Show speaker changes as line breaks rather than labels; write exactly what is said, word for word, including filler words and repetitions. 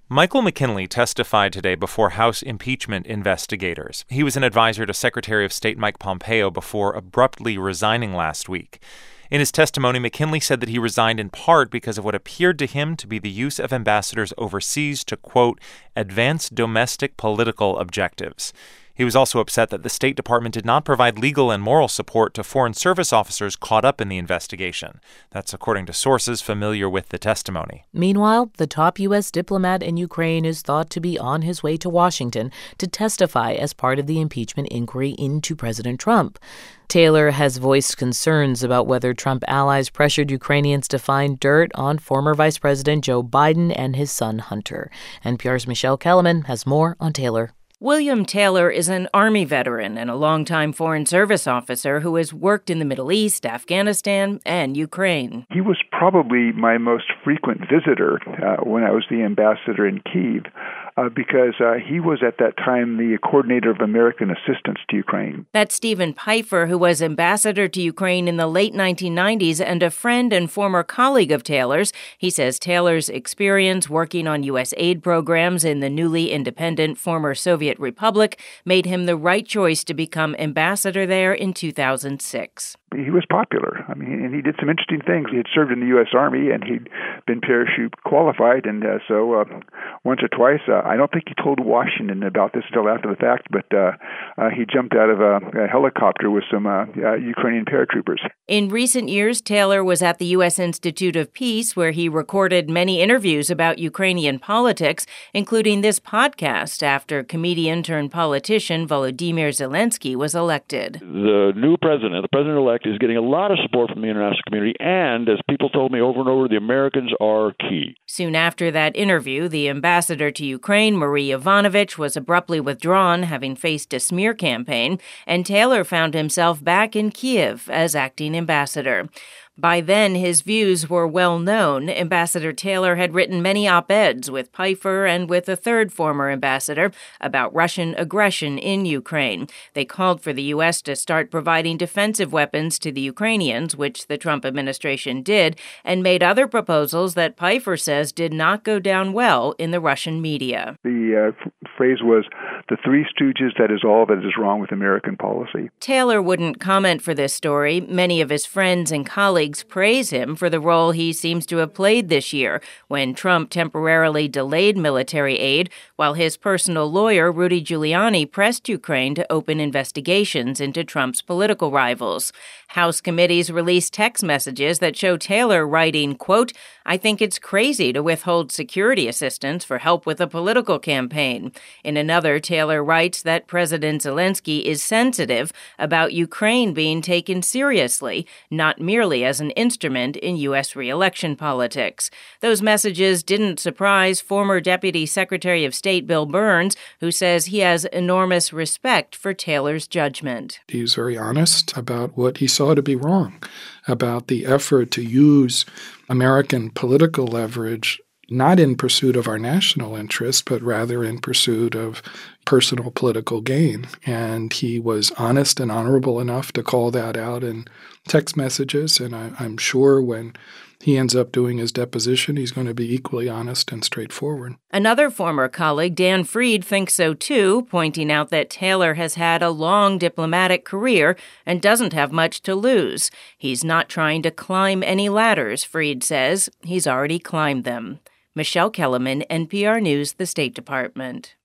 Michael McKinley testified today before House impeachment investigators. He was an advisor to Secretary of State Mike Pompeo before abruptly resigning last week. In his testimony, McKinley said that he resigned in part because of what appeared to him to be the use of ambassadors overseas to, quote, advance domestic political objectives. He was also upset that the State Department did not provide legal and moral support to Foreign Service officers caught up in the investigation. That's according to sources familiar with the testimony.
Meanwhile, the top U S diplomat in Ukraine is thought to be on his way to Washington to testify as part of the impeachment inquiry into President Trump. Taylor has voiced concerns about whether Trump allies pressured Ukrainians to find dirt on former Vice President Joe Biden and his son Hunter. N P R's Michelle Kellerman has more on Taylor.
William Taylor is an Army veteran and a longtime Foreign Service officer who has worked in the Middle East, Afghanistan, and Ukraine.
He was probably my most frequent visitor uh, when I was the ambassador in Kyiv. Uh, because uh, he was at that time the coordinator of American assistance to Ukraine.
That's Stephen Pfeiffer, who was ambassador to Ukraine in the late nineteen nineties and a friend and former colleague of Taylor's. He says Taylor's experience working on U S aid programs in the newly independent former Soviet Republic made him the right choice to become ambassador there in two thousand six.
He was popular. I mean, and he did some interesting things. He had served in the U S Army, and he'd been parachute qualified, and uh, so uh, once or twice, uh, I don't think he told Washington about this until after the fact, but uh, uh, he jumped out of a, a helicopter with some uh, uh, Ukrainian paratroopers.
In recent years, Taylor was at the U S Institute of Peace, where he recorded many interviews about Ukrainian politics, including this podcast after comedian-turned-politician Volodymyr Zelensky was elected.
The new president, the president-elect, is getting a lot of support from the international community, and as people told me over and over, the Americans are key.
Soon after that interview, the ambassador to Ukraine, Marie Yovanovitch, was abruptly withdrawn, having faced a smear campaign, and Taylor found himself back in Kyiv as acting ambassador. By then, his views were well known. Ambassador Taylor had written many op-eds with Pfeiffer and with a third former ambassador about Russian aggression in Ukraine. They called for the U S to start providing defensive weapons to the Ukrainians, which the Trump administration did, and made other proposals that Pfeiffer says did not go down well in the Russian media.
The uh, f- phrase was, the Three Stooges, that is all that is wrong with American policy.
Taylor wouldn't comment for this story. Many of his friends and colleagues praise him for the role he seems to have played this year when Trump temporarily delayed military aid while his personal lawyer, Rudy Giuliani, pressed Ukraine to open investigations into Trump's political rivals. House committees released text messages that show Taylor writing, quote, I think it's crazy to withhold security assistance for help with a political campaign. In another, Taylor writes that President Zelensky is sensitive about Ukraine being taken seriously, not merely as an instrument in U S re-election politics. Those messages didn't surprise former Deputy Secretary of State Bill Burns, who says he has enormous respect for Taylor's judgment.
He's very honest about what he saw to be wrong, about the effort to use American political leverage not in pursuit of our national interests, but rather in pursuit of personal political gain. And he was honest and honorable enough to call that out in text messages. And I, I'm sure when he ends up doing his deposition, he's going to be equally honest and straightforward.
Another former colleague, Dan Fried, thinks so too, pointing out that Taylor has had a long diplomatic career and doesn't have much to lose. He's not trying to climb any ladders, Fried says. He's already climbed them. Michelle Kellerman, N P R News, the State Department.